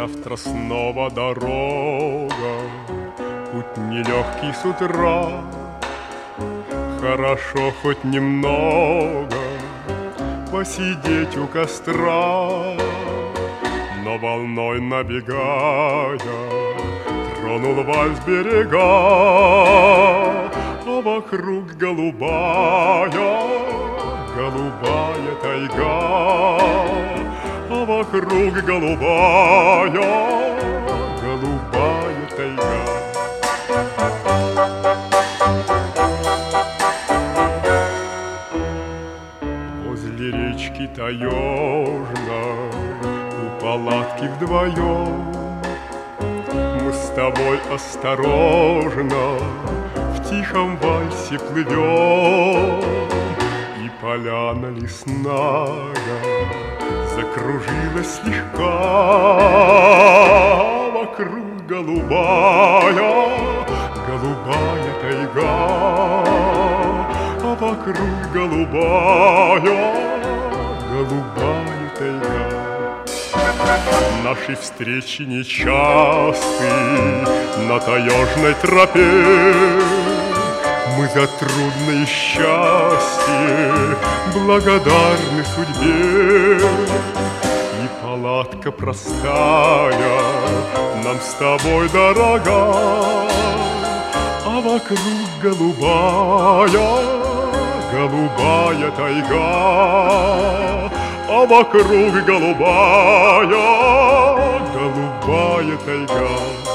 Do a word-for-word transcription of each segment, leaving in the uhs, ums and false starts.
Завтра снова дорога, путь нелегкий с утра. Хорошо хоть немного посидеть у костра, но волной набегая тронул вальс берега, а вокруг голубая, голубая тайга, а вокруг голубая, голубая тайга. Возле речки таежной у палатки вдвоем мы с тобой осторожно в тихом вальсе плывем, и поляна лесная закружилась слегка, а вокруг голубая, голубая тайга, а вокруг голубая, голубая тайга. Наши встречи нечасты на таежной тропе, мы за трудное счастье благодарны судьбе. И палатка простая нам с тобой дорога, а вокруг голубая, голубая тайга, а вокруг голубая, голубая тайга.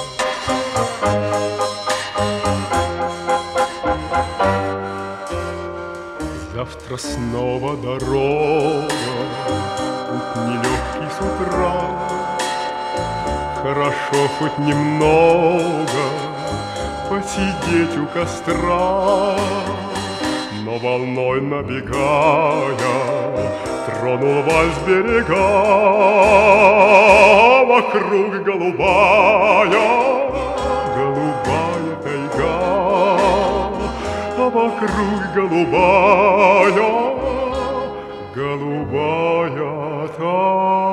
Завтра снова дорога, путь нелегкий с утра. Хорошо хоть немного посидеть у костра, но волной набегая тронул вальс берега, а вокруг голубая, голубая тайга, а вокруг голубая, голубая тайга.